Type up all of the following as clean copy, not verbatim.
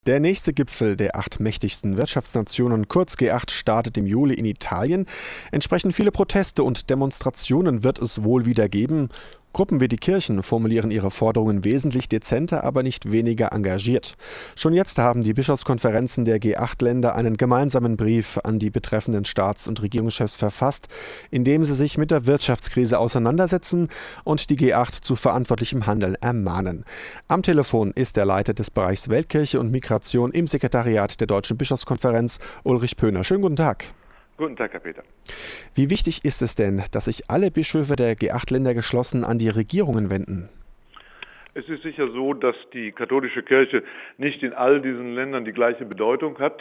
Der nächste Gipfel der 8 mächtigsten Wirtschaftsnationen, kurz G8, startet im Juli in Italien. Entsprechend viele Proteste und Demonstrationen wird es wohl wieder geben. Gruppen wie die Kirchen formulieren ihre Forderungen wesentlich dezenter, aber nicht weniger engagiert. Schon jetzt haben die Bischofskonferenzen der G8-Länder einen gemeinsamen Brief an die betreffenden Staats- und Regierungschefs verfasst, in dem sie sich mit der Wirtschaftskrise auseinandersetzen und die G8 zu verantwortlichem Handeln ermahnen. Am Telefon ist der Leiter des Bereichs Weltkirche und Migration im Sekretariat der Deutschen Bischofskonferenz, Ulrich Pöhner. Schönen guten Tag. Guten Tag, Herr Peter. Wie wichtig ist es denn, dass sich alle Bischöfe der G8-Länder geschlossen an die Regierungen wenden? Es ist sicher so, dass die katholische Kirche nicht in all diesen Ländern die gleiche Bedeutung hat,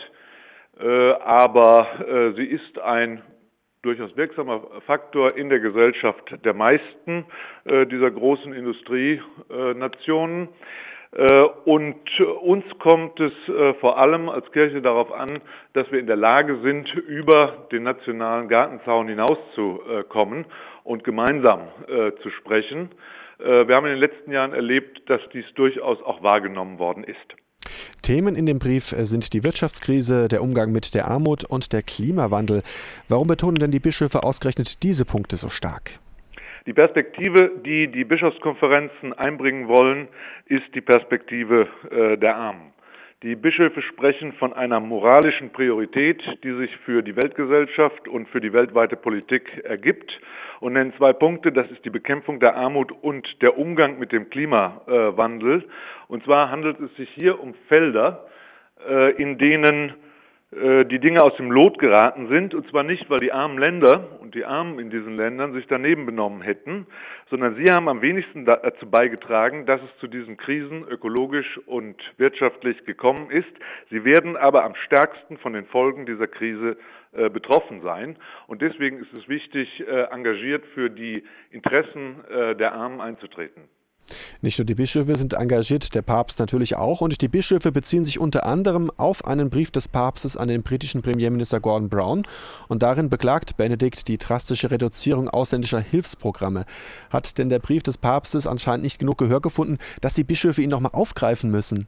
aber sie ist ein durchaus wirksamer Faktor in der Gesellschaft der meisten dieser großen Industrienationen. Und uns kommt es vor allem als Kirche darauf an, dass wir in der Lage sind, über den nationalen Gartenzaun hinauszukommen und gemeinsam zu sprechen. Wir haben in den letzten Jahren erlebt, dass dies durchaus auch wahrgenommen worden ist. Themen in dem Brief sind die Wirtschaftskrise, der Umgang mit der Armut und der Klimawandel. Warum betonen denn die Bischöfe ausgerechnet diese Punkte so stark? Die Perspektive, die die Bischofskonferenzen einbringen wollen, ist die Perspektive der Armen. Die Bischöfe sprechen von einer moralischen Priorität, die sich für die Weltgesellschaft und für die weltweite Politik ergibt und nennen 2 Punkte. Das ist die Bekämpfung der Armut und der Umgang mit dem Klimawandel. Und zwar handelt es sich hier um Felder, in denen die Dinge aus dem Lot geraten sind, und zwar nicht, weil die armen Länder und die Armen in diesen Ländern sich daneben benommen hätten, sondern sie haben am wenigsten dazu beigetragen, dass es zu diesen Krisen ökologisch und wirtschaftlich gekommen ist. Sie werden aber am stärksten von den Folgen dieser Krise betroffen sein, und deswegen ist es wichtig, engagiert für die Interessen der Armen einzutreten. Nicht nur die Bischöfe sind engagiert, der Papst natürlich auch. Und die Bischöfe beziehen sich unter anderem auf einen Brief des Papstes an den britischen Premierminister Gordon Brown. Und darin beklagt Benedikt die drastische Reduzierung ausländischer Hilfsprogramme. Hat denn der Brief des Papstes anscheinend nicht genug Gehör gefunden, dass die Bischöfe ihn nochmal aufgreifen müssen?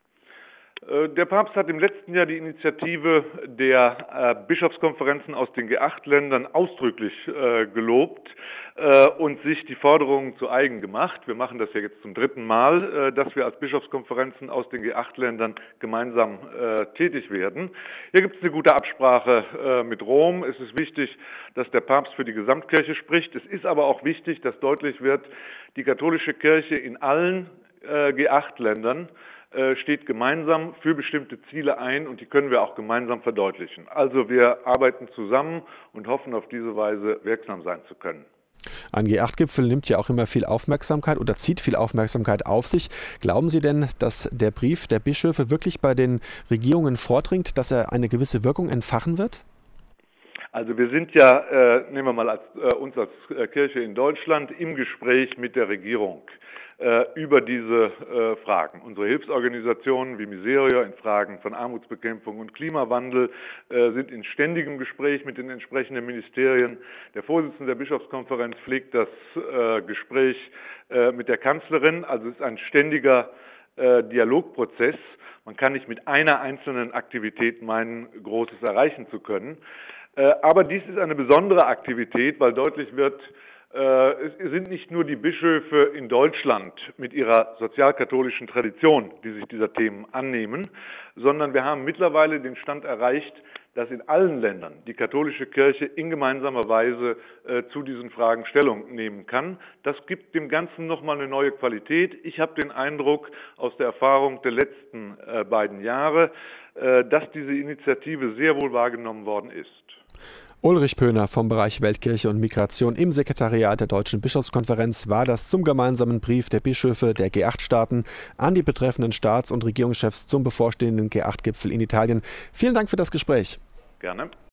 Der Papst hat im letzten Jahr die Initiative der Bischofskonferenzen aus den G8-Ländern ausdrücklich gelobt und sich die Forderungen zu eigen gemacht. Wir machen das ja jetzt zum 3. Mal, dass wir als Bischofskonferenzen aus den G8-Ländern gemeinsam tätig werden. Hier gibt es eine gute Absprache mit Rom. Es ist wichtig, dass der Papst für die Gesamtkirche spricht. Es ist aber auch wichtig, dass deutlich wird, die katholische Kirche in allen G8-Ländern steht gemeinsam für bestimmte Ziele ein, und die können wir auch gemeinsam verdeutlichen. Also wir arbeiten zusammen und hoffen, auf diese Weise wirksam sein zu können. Ein G8-Gipfel nimmt ja auch immer viel Aufmerksamkeit oder zieht viel Aufmerksamkeit auf sich. Glauben Sie denn, dass der Brief der Bischöfe wirklich bei den Regierungen vordringt, dass er eine gewisse Wirkung entfachen wird? Also wir sind ja, nehmen wir mal uns als Kirche in Deutschland, im Gespräch mit der Regierung über diese Fragen. Unsere Hilfsorganisationen wie Miserio in Fragen von Armutsbekämpfung und Klimawandel sind in ständigem Gespräch mit den entsprechenden Ministerien. Der Vorsitzende der Bischofskonferenz pflegt das Gespräch mit der Kanzlerin. Also es ist ein ständiger Dialogprozess. Man kann nicht mit einer einzelnen Aktivität meinen, Großes erreichen zu können. Aber dies ist eine besondere Aktivität, weil deutlich wird, es sind nicht nur die Bischöfe in Deutschland mit ihrer sozialkatholischen Tradition, die sich dieser Themen annehmen, sondern wir haben mittlerweile den Stand erreicht, dass in allen Ländern die katholische Kirche in gemeinsamer Weise zu diesen Fragen Stellung nehmen kann. Das gibt dem Ganzen nochmal eine neue Qualität. Ich habe den Eindruck aus der Erfahrung der letzten beiden Jahre, dass diese Initiative sehr wohl wahrgenommen worden ist. Ulrich Pöhner vom Bereich Weltkirche und Migration im Sekretariat der Deutschen Bischofskonferenz war das zum gemeinsamen Brief der Bischöfe der G8-Staaten an die betreffenden Staats- und Regierungschefs zum bevorstehenden G8-Gipfel in Italien. Vielen Dank für das Gespräch. Gerne.